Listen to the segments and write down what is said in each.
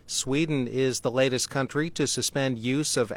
Sweden is the latest country to suspend use of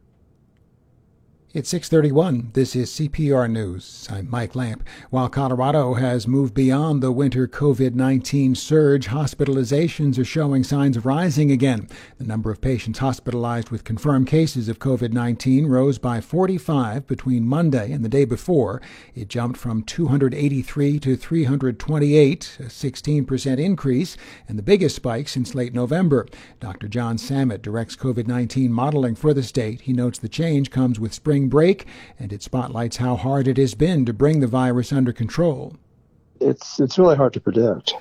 It's 6:31. This is CPR News. I'm Mike Lamp. While Colorado has moved beyond the winter COVID-19 surge, hospitalizations are showing signs of rising again. The number of patients hospitalized with confirmed cases of COVID-19 rose by 45 between Monday and the day before. It jumped from 283 to 328, a 16% increase, and the biggest spike since late November. Dr. John Samet directs COVID-19 modeling for the state. He notes the change comes with spring break, and it spotlights how hard it has been to bring the virus under control. It's really hard to predict.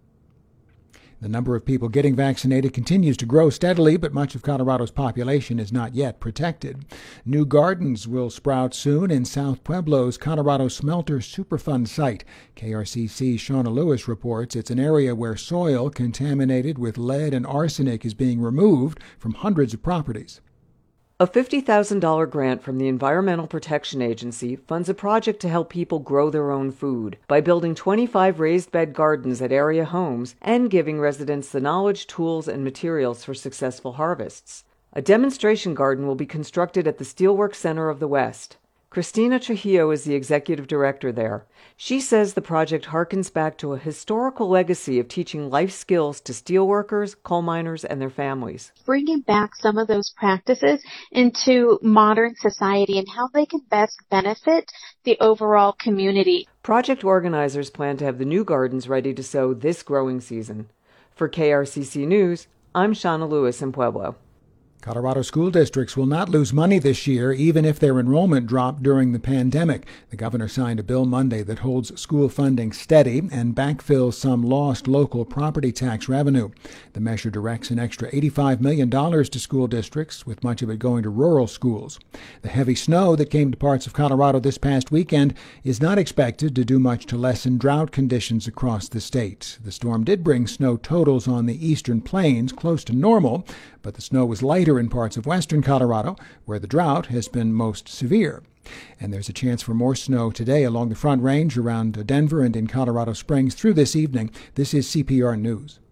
The number of people getting vaccinated continues to grow steadily, but much of Colorado's population is not yet protected. New gardens will sprout soon in South Pueblo's Colorado Smelter Superfund site. KRCC's Shauna Lewis reports it's an area where soil contaminated with lead and arsenic is being removed from hundreds of properties. A $50,000 grant from the Environmental Protection Agency funds a project to help people grow their own food by building 25 raised bed gardens at area homes and giving residents the knowledge, tools, and materials for successful harvests. A demonstration garden will be constructed at the Steelworks Center of the West. Christina Trujillo is the executive director there. She says the project harkens back to a historical legacy of teaching life skills to steelworkers, coal miners, and their families. Bringing back some of those practices into modern society and how they can best benefit the overall community. Project organizers plan to have the new gardens ready to sow this growing season. For KRCC News, I'm Shauna Lewis in Pueblo. Colorado school districts will not lose money this year, even if their enrollment dropped during the pandemic. The governor signed a bill Monday that holds school funding steady and backfills some lost local property tax revenue. The measure directs an extra $85 million to school districts, with much of it going to rural schools. The heavy snow that came to parts of Colorado this past weekend is not expected to do much to lessen drought conditions across the state. The storm did bring snow totals on the eastern plains close to normal, but the snow was lighter in parts of western Colorado, where the drought has been most severe. And there's a chance for more snow today along the Front Range around Denver and in Colorado Springs through this evening. This is CPR News.